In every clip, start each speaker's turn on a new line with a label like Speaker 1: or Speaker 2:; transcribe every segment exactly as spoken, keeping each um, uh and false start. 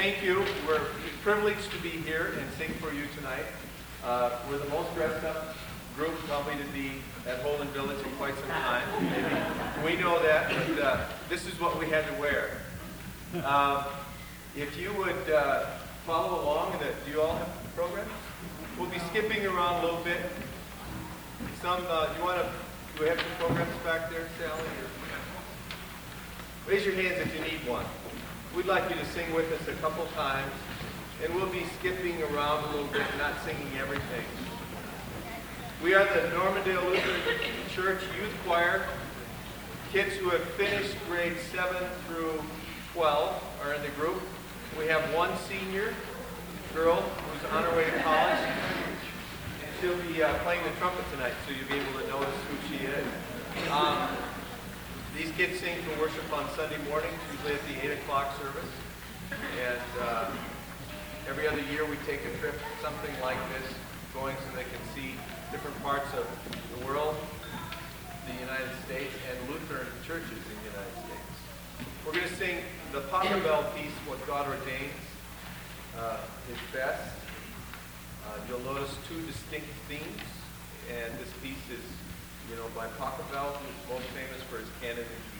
Speaker 1: thank you. We're privileged to be here and sing for you tonight. Uh, we're the most dressed up group probably to be at Holden Village in quite some time. Maybe. We know that, but uh, this is what we had to wear. Um, if you would uh, follow along, in the, do you all have programs? We'll be skipping around a little bit. Some, uh, you want to, do we have some programs back there, Sally? Or? Raise your hands if you need one. We'd like you to sing with us a couple times, and we'll be skipping around a little bit, not singing everything. We are the Normandale Lutheran Church Youth Choir. Kids who have finished grades seven through twelve are in the group. We have one senior girl who's on her way to college. She'll be uh, playing the trumpet tonight, so you'll be able to notice who she is. Um, these kids sing for worship on Sunday mornings, usually at the eight o'clock service. And uh, every other year we take a trip, something like this, going so they can see different parts of the world, the United States, and Lutheran churches in the United States. We're going to sing the Pachelbel piece, What God Ordains uh, is Best. Uh, you'll notice two distinct themes, and this piece is, you know, by Pachelbel, who's most famous for his canon in G.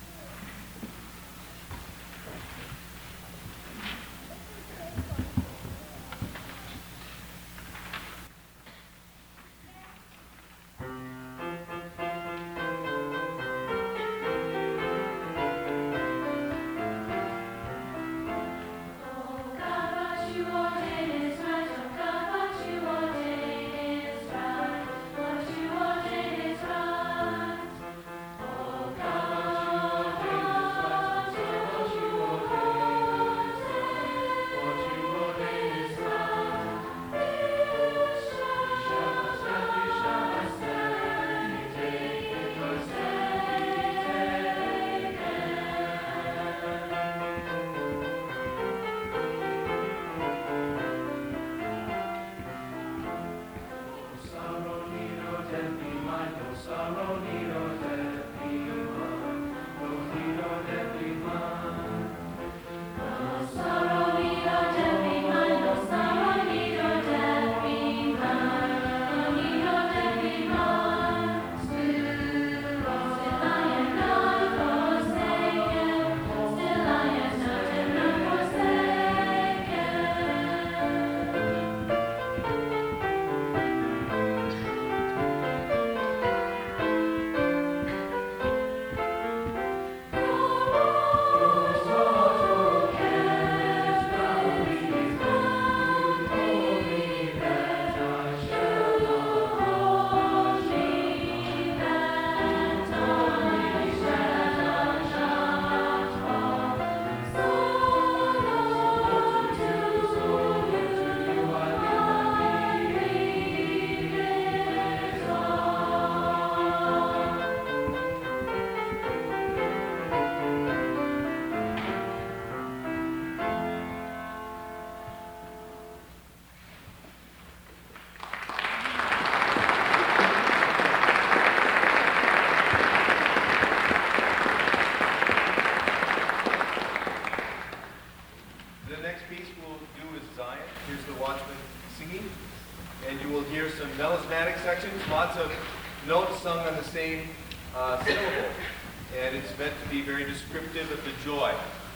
Speaker 1: Lots of notes sung on the same uh, syllable, and it's meant to be very descriptive of the joy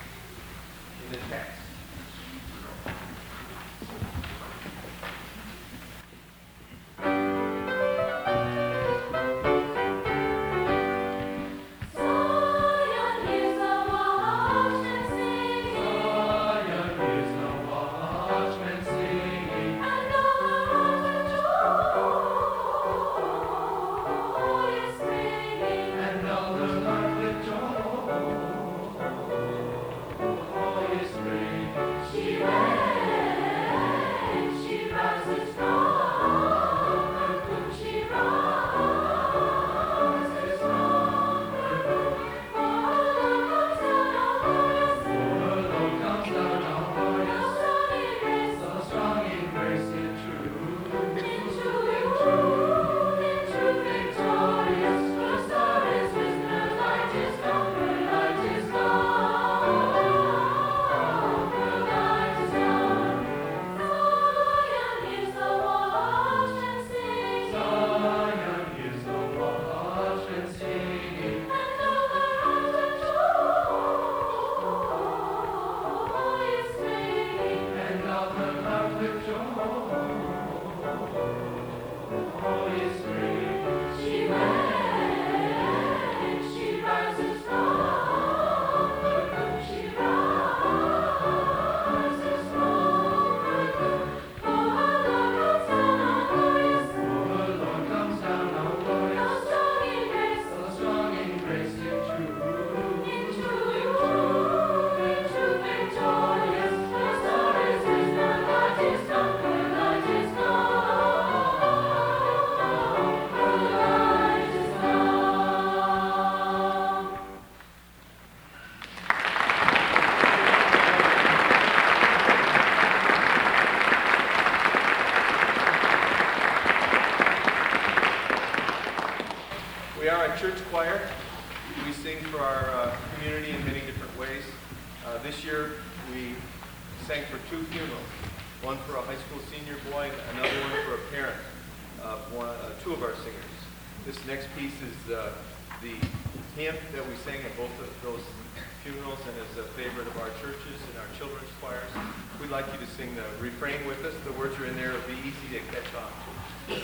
Speaker 1: in the text.
Speaker 2: Spring.
Speaker 1: We are a church choir. We sing for our uh, community in many different ways. Uh, this year we sang for two funerals, one for a high school senior boy and another one for a parent of one, uh, two of our singers. This next piece is uh, the hymn that we sang at both of those funerals and is a favorite of our churches and our children's choirs. We'd like you to sing the refrain with us. The words are in there. It'll be easy to catch on to.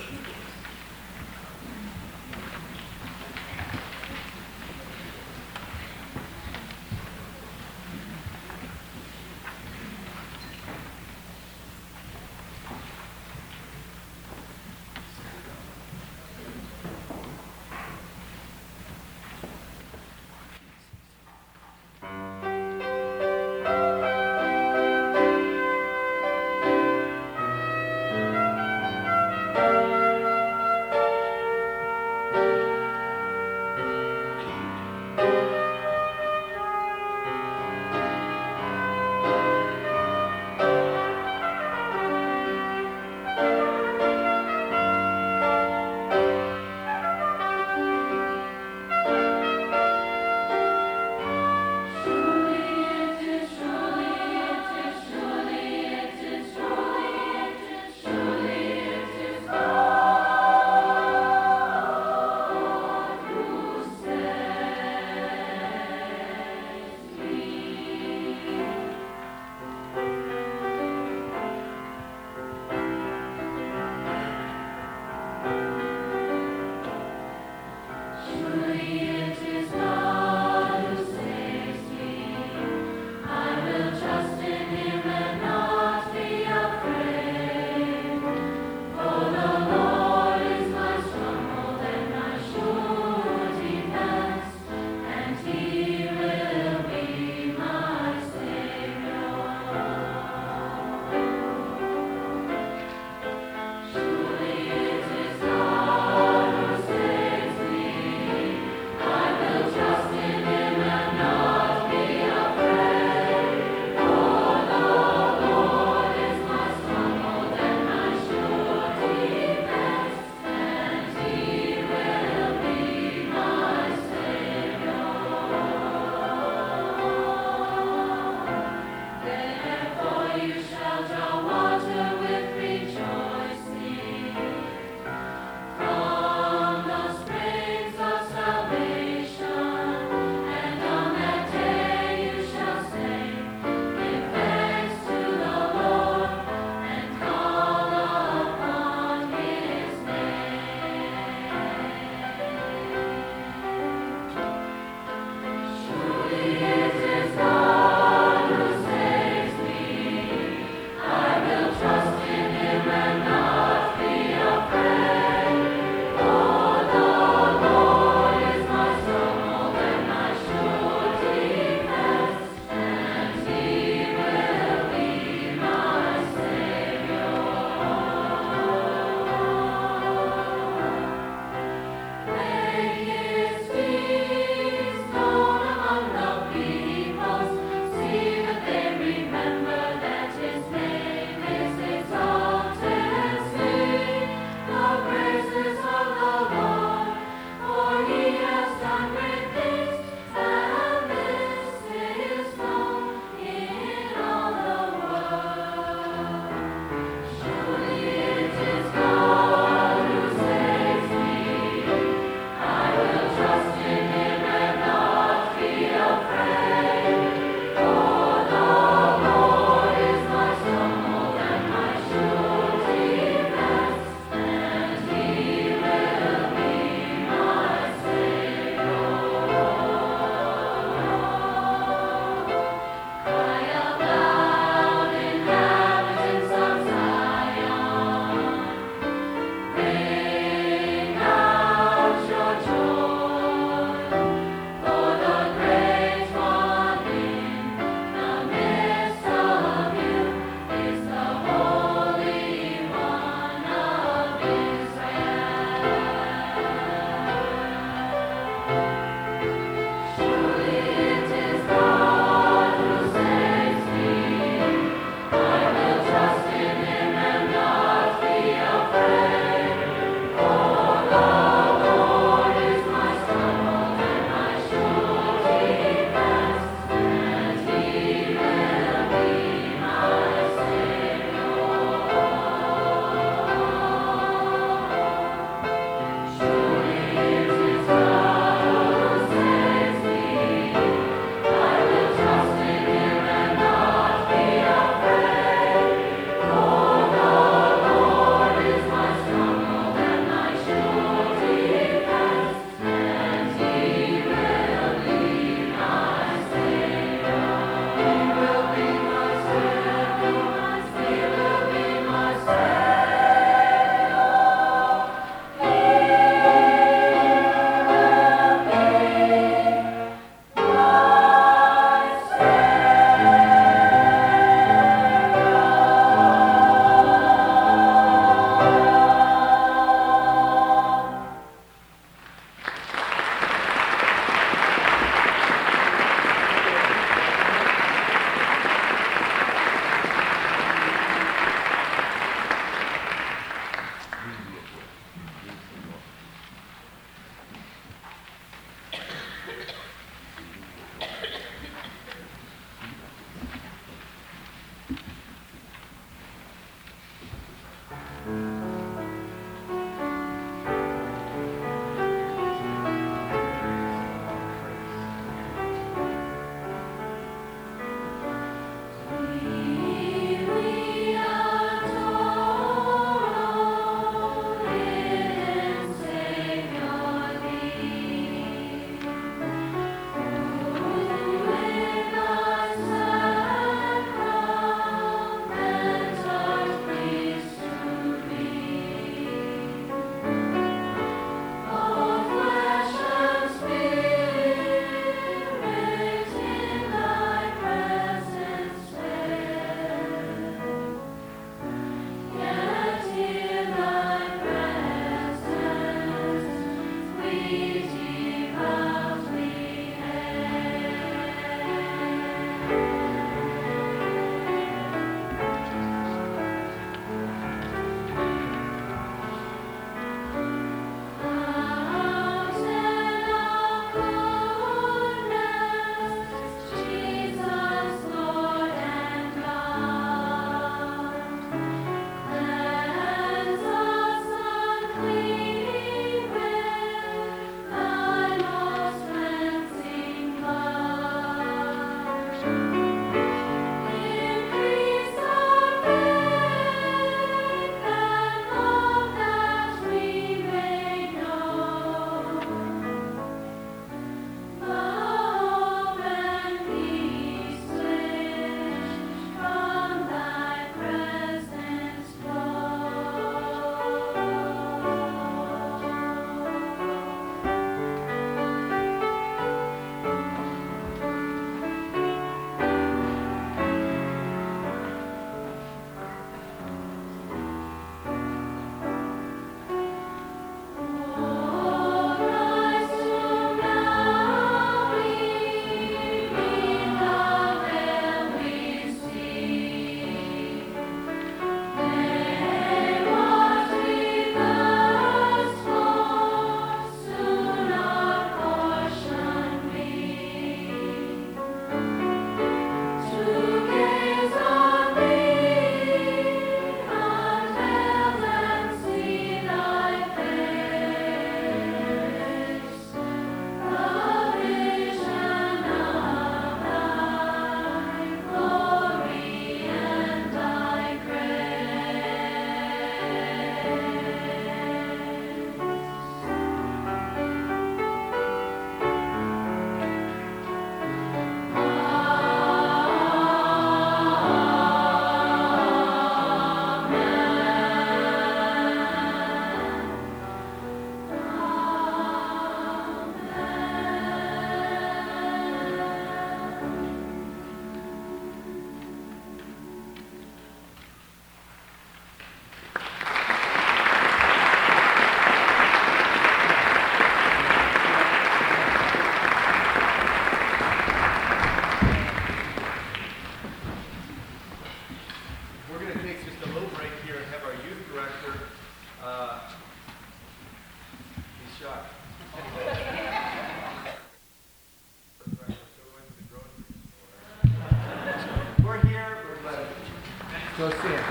Speaker 1: Go see it.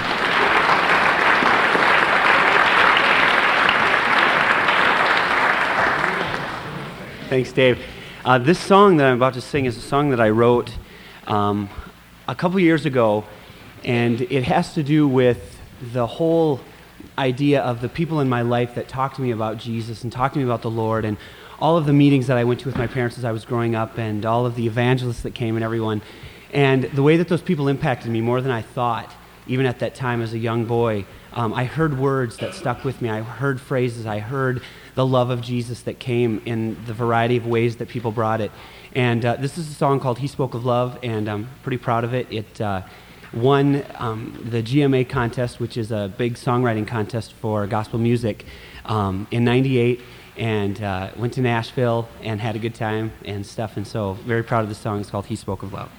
Speaker 2: Thanks, Dave. Uh, this song that I'm about to sing is a song that I wrote um, a couple years ago, and it has to do with the whole idea of the people in my life that talk to me about Jesus and talk to me about the Lord, and all of the meetings that I went to with my parents as I was growing up, and all of the evangelists that came and everyone. And the way that those people impacted me more than I thought, even at that time as a young boy, um, I heard words that stuck with me. I heard phrases. I heard the love of Jesus that came in the variety of ways that people brought it. And uh, this is a song called He Spoke of Love, and I'm pretty proud of it. It uh, won um, the G M A contest, which is a big songwriting contest for gospel music, um, in ninety-eight, and uh, went to Nashville and had a good time and stuff. And so very proud of the song. It's called He Spoke of Love.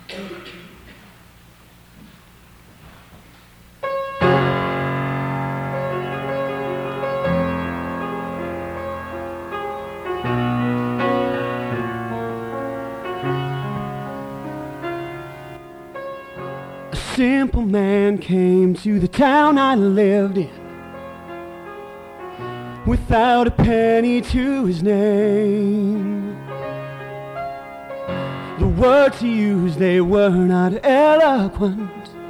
Speaker 2: A simple man came to the town I lived in, without a penny to his name. The words he used, they were not eloquent,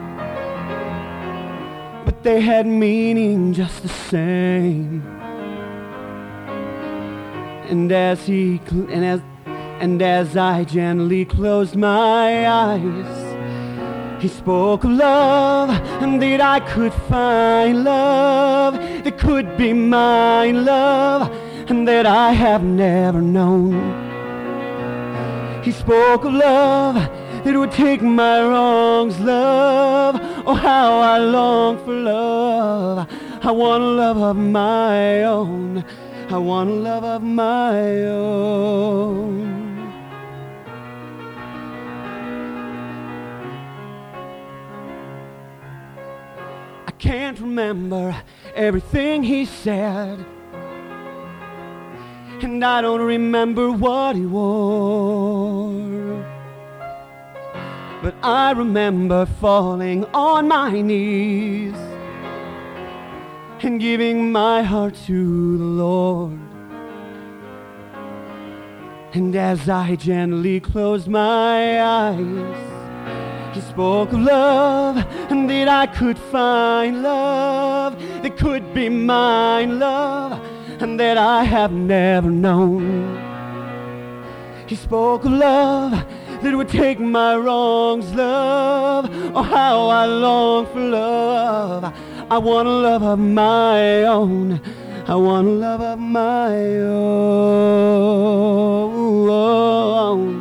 Speaker 2: but they had meaning just the same. And as he cl- and as and as I gently closed my eyes, he spoke of love, and that I could find love that could be mine, love, and that I have never known. He spoke of love that would take my wrongs, love. Oh, how I long for love. I want a love of my own. I want a love of my own. I can't remember everything he said, and I don't remember what he wore, but I remember falling on my knees and giving my heart to the Lord. And as I gently closed my eyes, He spoke of love, and that I could find love that could be mine, love, and that I have never known. He spoke of love that would take my wrongs, love. Oh, how I long for love. I want a love of my own. I want a love of my own.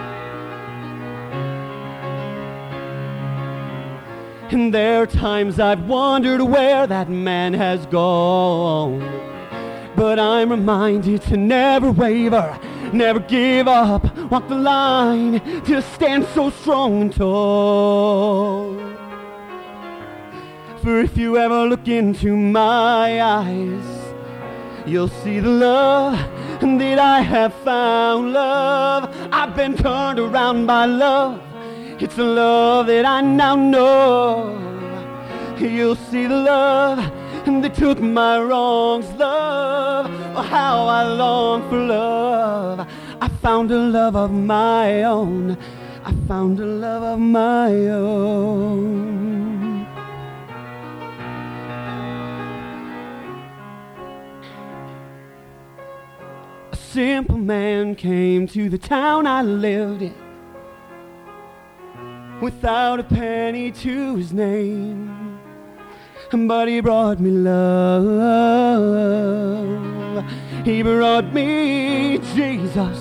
Speaker 2: And there are times I've wondered where that man has gone, but I'm reminded to never waver, never give up, walk the line, to stand so strong and tall. For if you ever look into my eyes, you'll see the love that I have found, love. I've been turned around by love. It's the love that I now know. You'll see the love that took my wrongs, love. Oh, how I long for love. I found a love of my own. I found a love of my own. A simple man came to the town I lived in, without a penny to his name, but he brought me love. He brought me Jesus.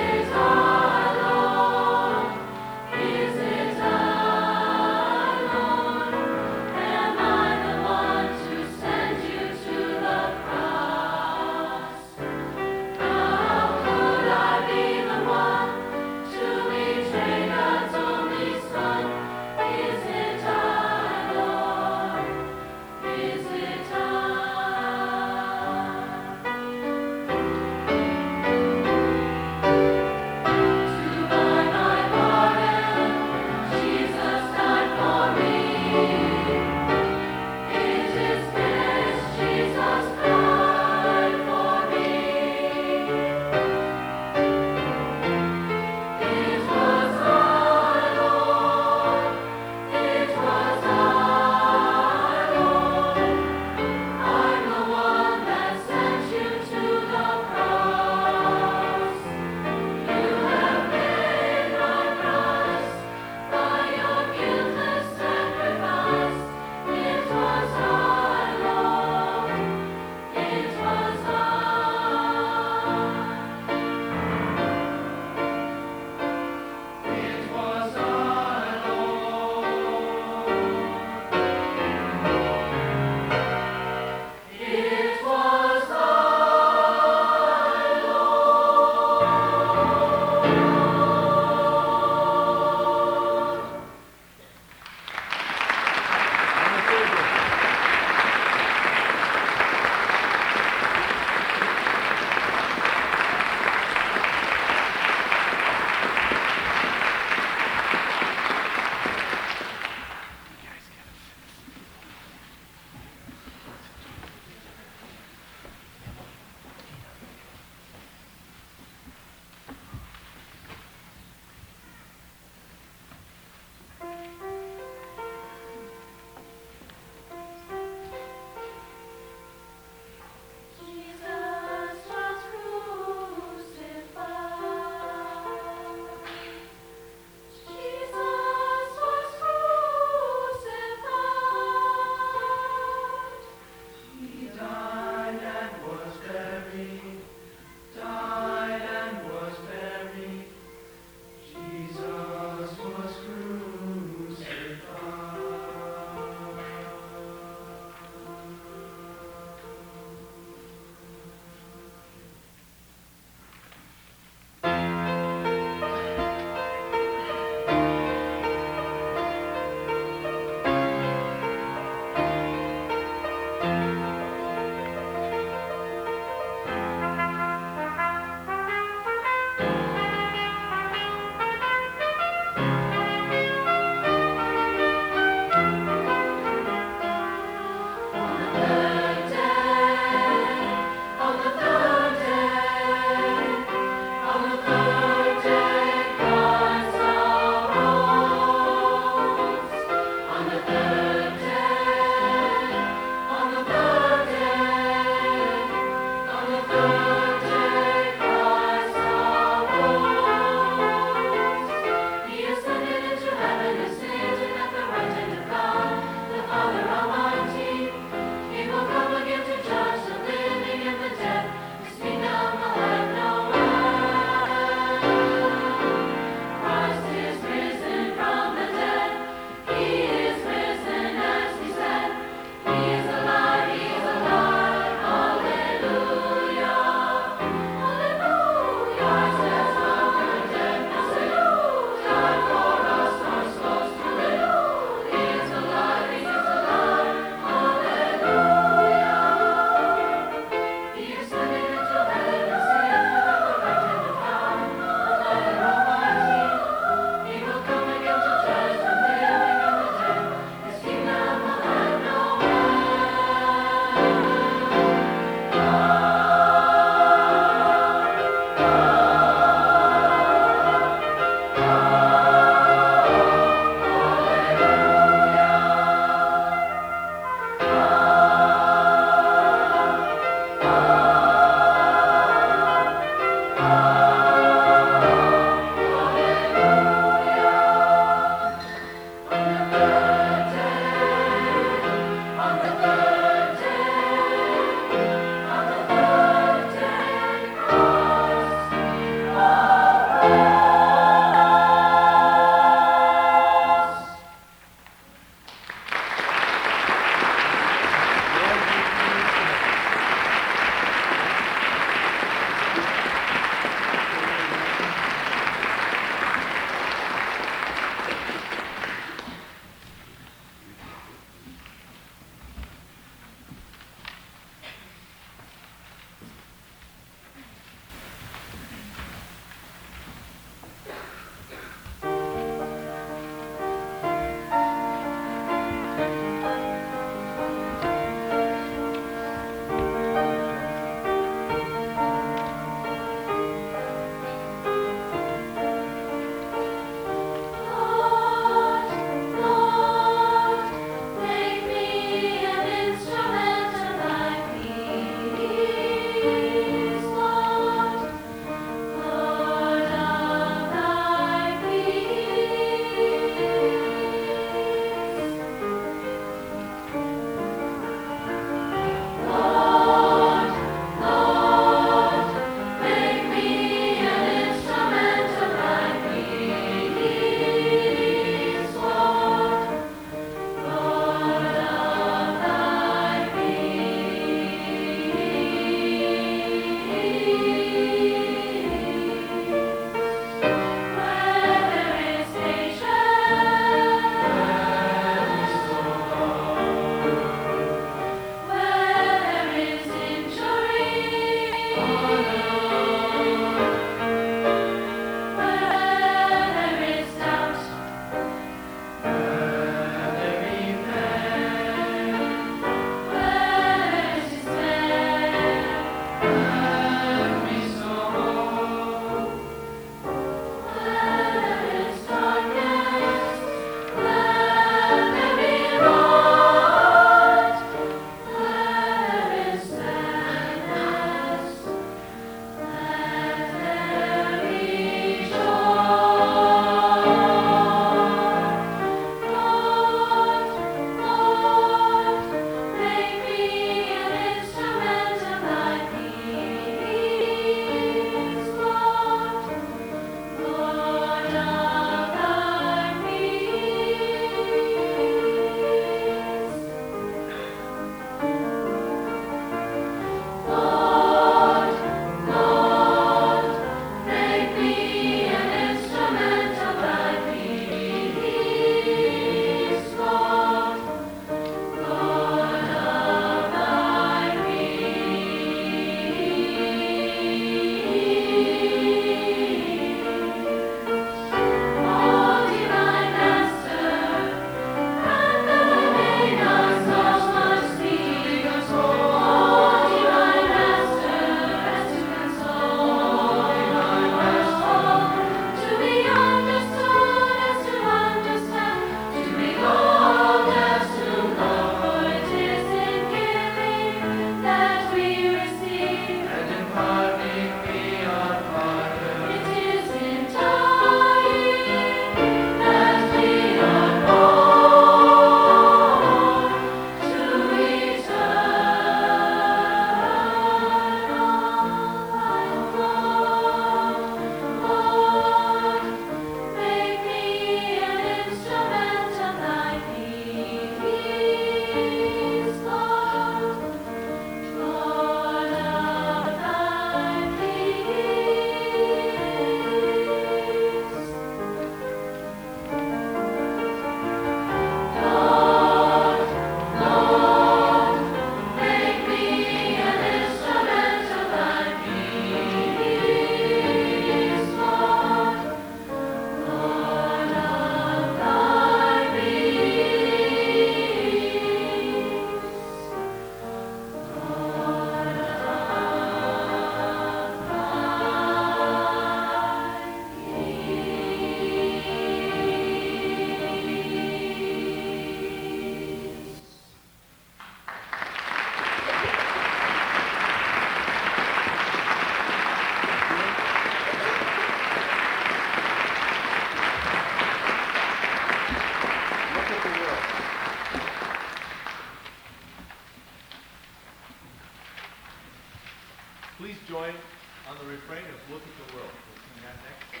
Speaker 1: Please join on the refrain of Look at the World. We'll sing that next.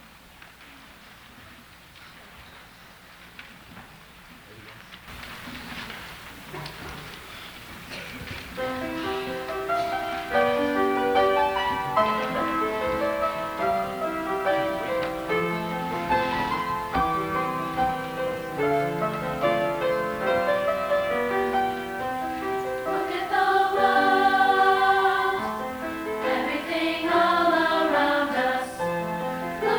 Speaker 3: Look at the world, everything all around us.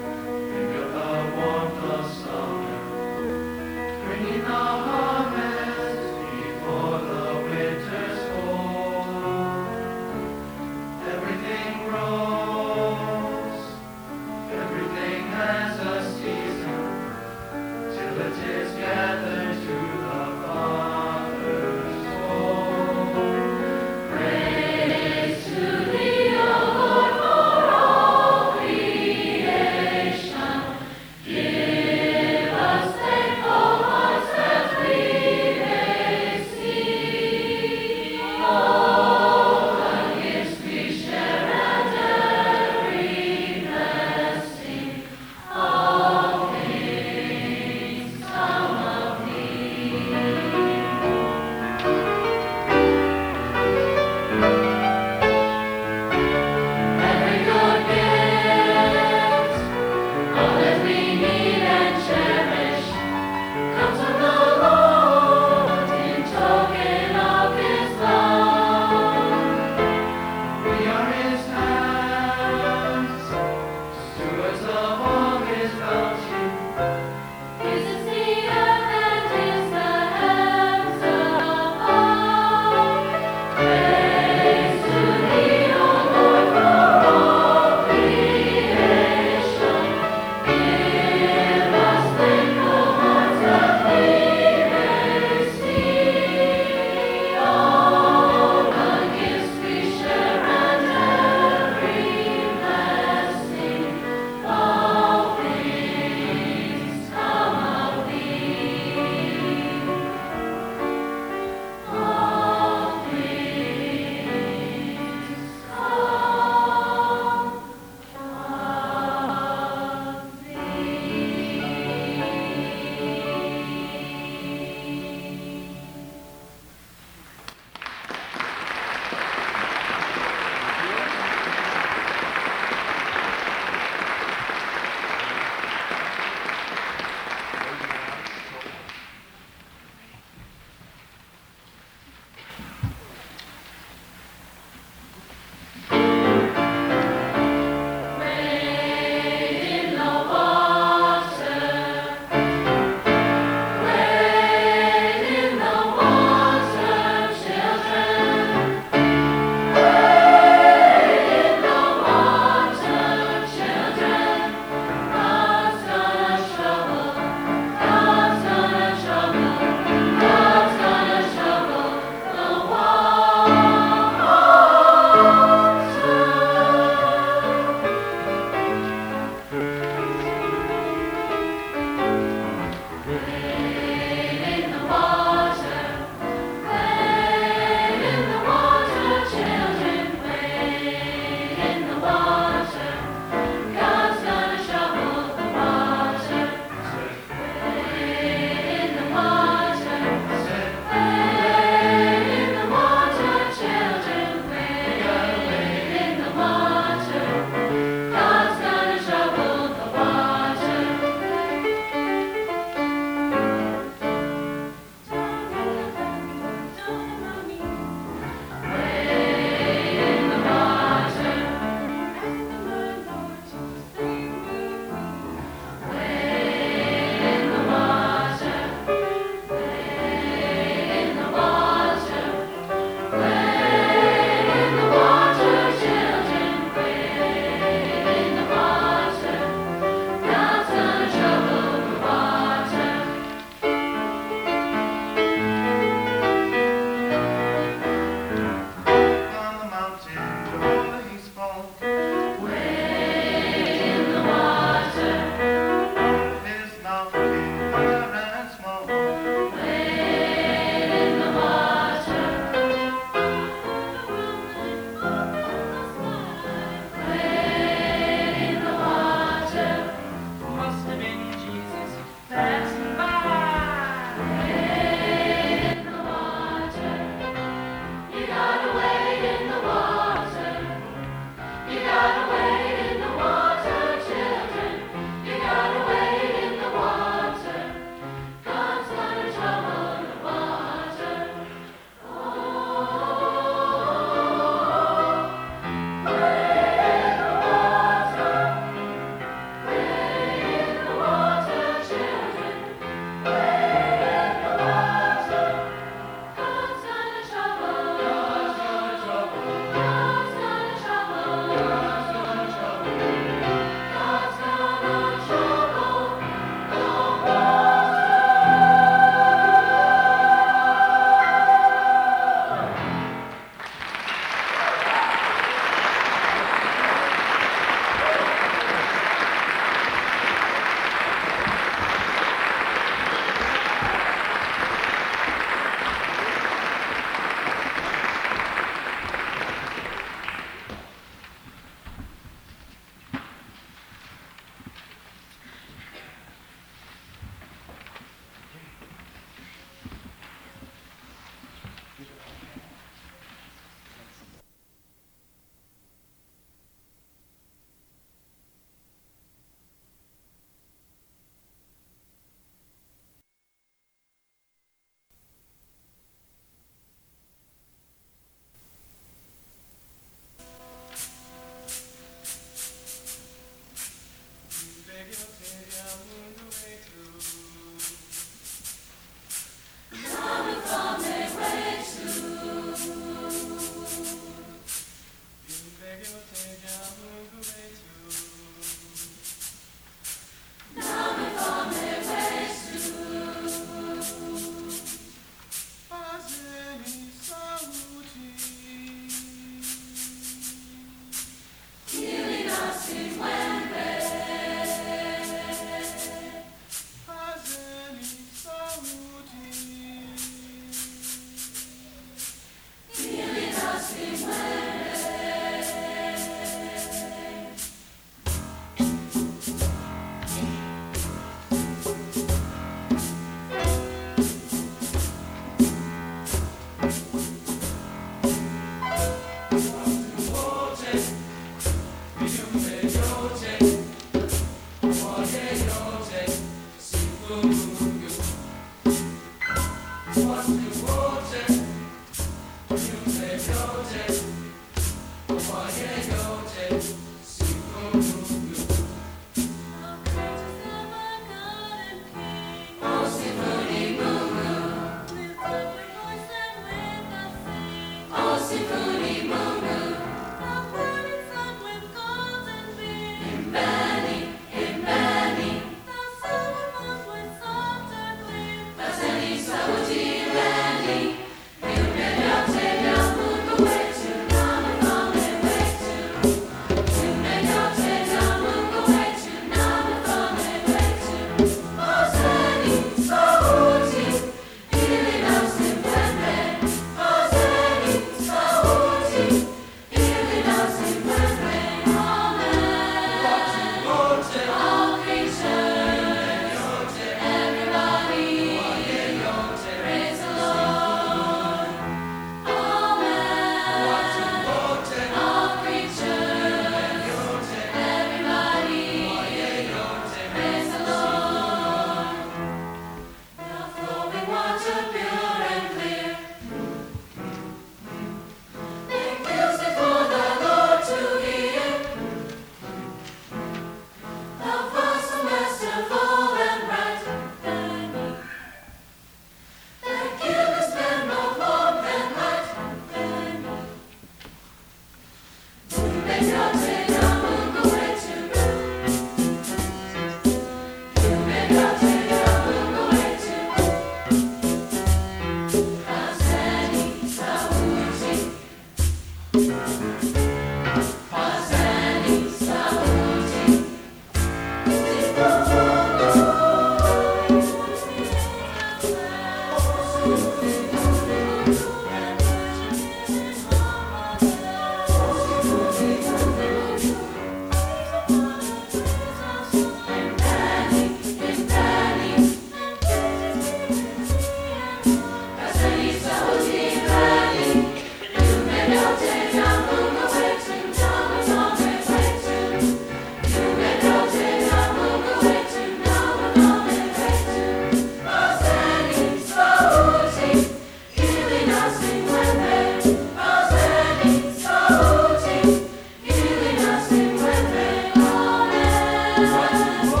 Speaker 3: Amen.